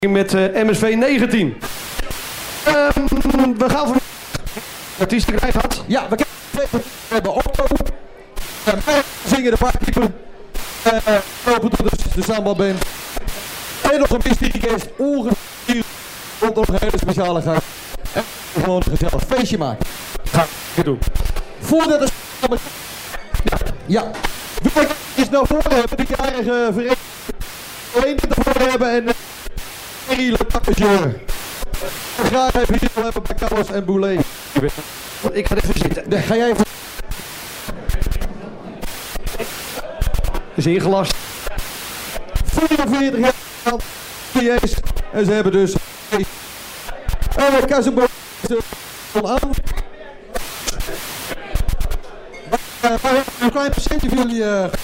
met MSV 19. We gaan voor artiesten krijgen gehad. Ja, we hebben Otto. Zingen de paardkeeper. Open dus de sambaband. En nog een mysterie guest. Ongeveer rond nog een hele speciale gast. En gewoon een gezellig feestje maken. Ga ik doen. Voordat de ja. Wil ik eens naar voren hebben, die jarige vereniging alleen naar voren hebben en Thierry Le Tapageur. Graag even hier nog hebben bij Carlos en Boulet. Ik ga even zitten. Nee, ga jij even. Is ingelast. 44 jaar PA's en ze hebben dus Kazebo aan. Een klein patiëntje voor jullie